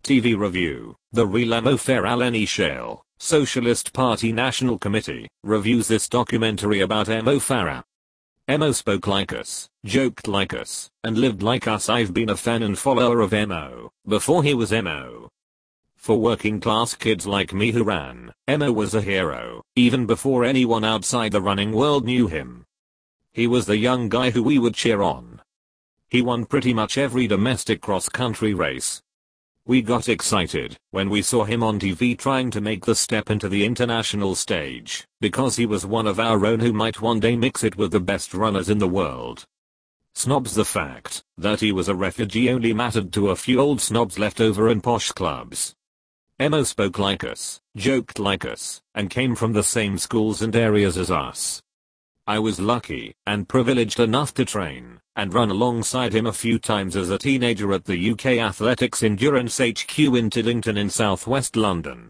TV review. The real Emo Farah Lenny Shale, Socialist Party National Committee, reviews this documentary about Emo Farah. Emo spoke like us, joked like us, and lived like us. I've been a fan and follower of Emo before he was Emo. For working class kids like me who ran, Emo was a hero, even before anyone outside the running world knew him. He was the young guy who we would cheer on. He won pretty much every domestic cross-country race. We got excited when we saw him on TV trying to make the step into the international stage, because he was one of our own who might one day mix it with the best runners in the world. Snobs. The fact that he was a refugee only mattered to a few old snobs left over in posh clubs. Emo spoke like us, joked like us, and came from the same schools and areas as us. I was lucky and privileged enough to train and run alongside him a few times as a teenager at the UK Athletics Endurance HQ in Tiddington in southwest London.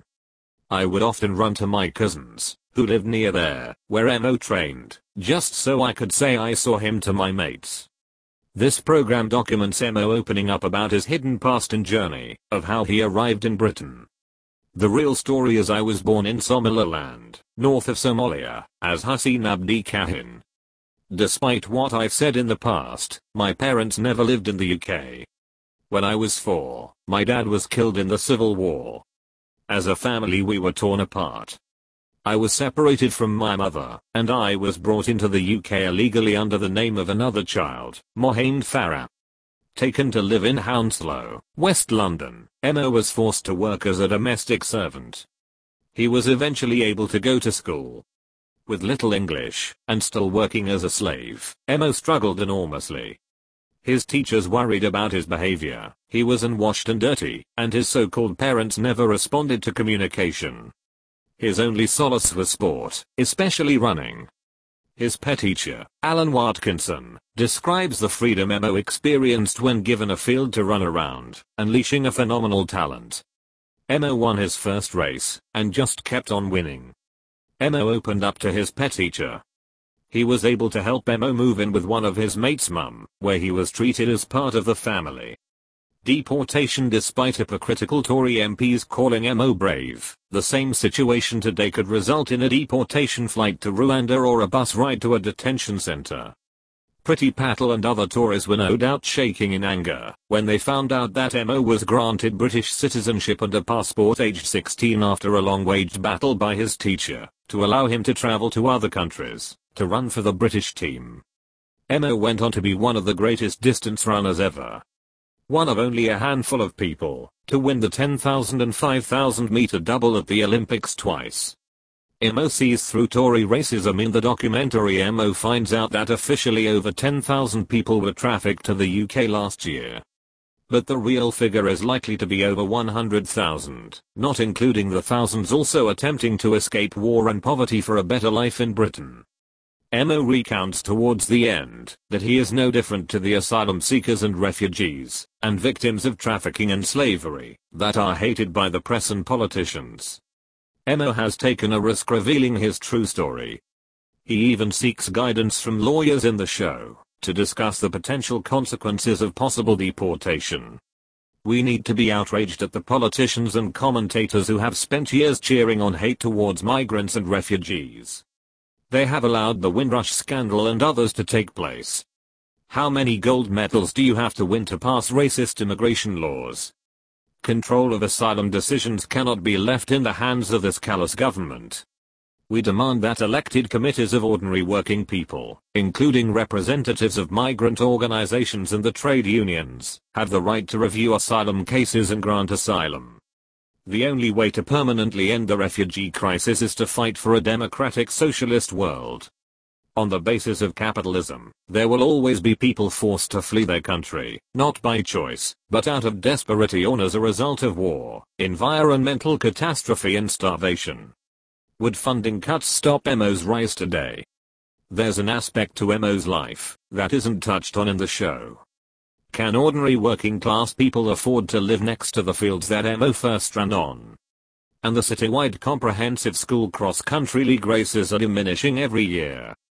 I would often run to my cousins, who lived near there, where Emo trained, just so I could say I saw him to my mates. This program documents Emo opening up about his hidden past and journey of how he arrived in Britain. The real story is I was born in Somaliland, north of Somalia, as Hussein Abdi Kahin. Despite what I've said in the past, my parents never lived in the UK. When I was 4, my dad was killed in the Civil War. As a family we were torn apart. I was separated from my mother, and I was brought into the UK illegally under the name of another child, Mohamed Farah. Taken to live in Hounslow, West London, Emo was forced to work as a domestic servant. He was eventually able to go to school. With little English, and still working as a slave, Emo struggled enormously. His teachers worried about his behavior. He was unwashed and dirty, and his so-called parents never responded to communication. His only solace was sport, especially running. His pet teacher, Alan Watkinson, describes the freedom Emo experienced when given a field to run around, unleashing a phenomenal talent. Emo won his first race, and just kept on winning. Emo opened up to his pet teacher. He was able to help Emo move in with one of his mates' mum, where he was treated as part of the family. Deportation. Despite hypocritical Tory MPs calling Emo brave, the same situation today could result in a deportation flight to Rwanda or a bus ride to a detention center. Priti Patel and other Tories were no doubt shaking in anger when they found out that Emo was granted British citizenship and a passport aged 16 after a long-waged battle by his teacher to allow him to travel to other countries to run for the British team. Emo went on to be one of the greatest distance runners ever. One of only a handful of people to win the 10,000 and 5,000 meter double at the Olympics twice. Emo sees through Tory racism. In the documentary, Emo finds out that officially over 10,000 people were trafficked to the UK last year. But the real figure is likely to be over 100,000, not including the thousands also attempting to escape war and poverty for a better life in Britain. Emo recounts towards the end that he is no different to the asylum seekers and refugees and victims of trafficking and slavery that are hated by the press and politicians. Emo has taken a risk revealing his true story. He even seeks guidance from lawyers in the show to discuss the potential consequences of possible deportation. We need to be outraged at the politicians and commentators who have spent years cheering on hate towards migrants and refugees. They have allowed the Windrush scandal and others to take place. How many gold medals do you have to win to pass racist immigration laws? Control of asylum decisions cannot be left in the hands of this callous government. We demand that elected committees of ordinary working people, including representatives of migrant organizations and the trade unions, have the right to review asylum cases and grant asylum. The only way to permanently end the refugee crisis is to fight for a democratic socialist world. On the basis of capitalism, there will always be people forced to flee their country, not by choice, but out of desperation or as a result of war, environmental catastrophe and starvation. Would funding cuts stop Emo's rise today? There's an aspect to Emo's life that isn't touched on in the show. Can ordinary working class people afford to live next to the fields that Emo first ran on? And the citywide comprehensive school cross-country league races are diminishing every year.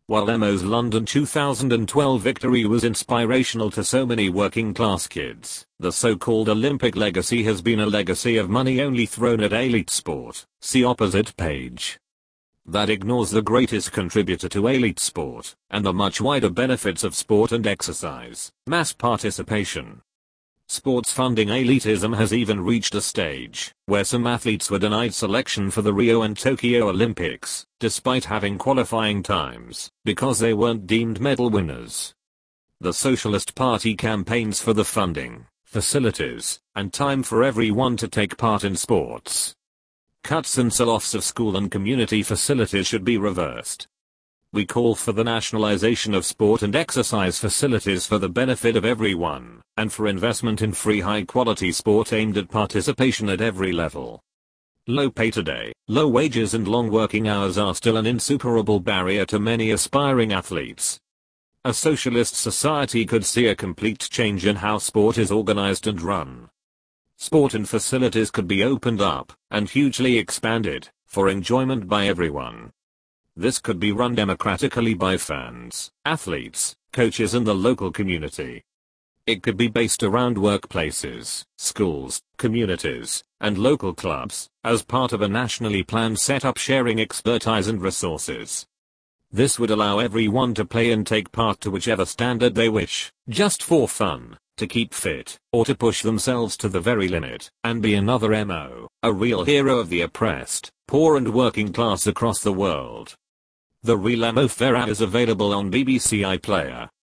While Emo's London 2012 victory was inspirational to so many working class kids, the so-called Olympic legacy has been a legacy of money only thrown at elite sport. See opposite page. That ignores the greatest contributor to elite sport, and the much wider benefits of sport and exercise, mass participation. Sports funding elitism has even reached a stage where some athletes were denied selection for the Rio and Tokyo Olympics, despite having qualifying times, because they weren't deemed medal winners. The Socialist Party campaigns for the funding, facilities, and time for everyone to take part in sports. Cuts and sell-offs of school and community facilities should be reversed. We call for the nationalization of sport and exercise facilities for the benefit of everyone, and for investment in free high-quality sport aimed at participation at every level. Low pay today, low wages and long working hours are still an insuperable barrier to many aspiring athletes. A socialist society could see a complete change in how sport is organized and run. Sport and facilities could be opened up, and hugely expanded, for enjoyment by everyone. This could be run democratically by fans, athletes, coaches and the local community. It could be based around workplaces, schools, communities, and local clubs, as part of a nationally planned setup sharing expertise and resources. This would allow everyone to play and take part to whichever standard they wish, just for fun, to keep fit, or to push themselves to the very limit, and be another Mo, a real hero of the oppressed, poor and working class across the world. The real Mo Farah is available on BBC iPlayer.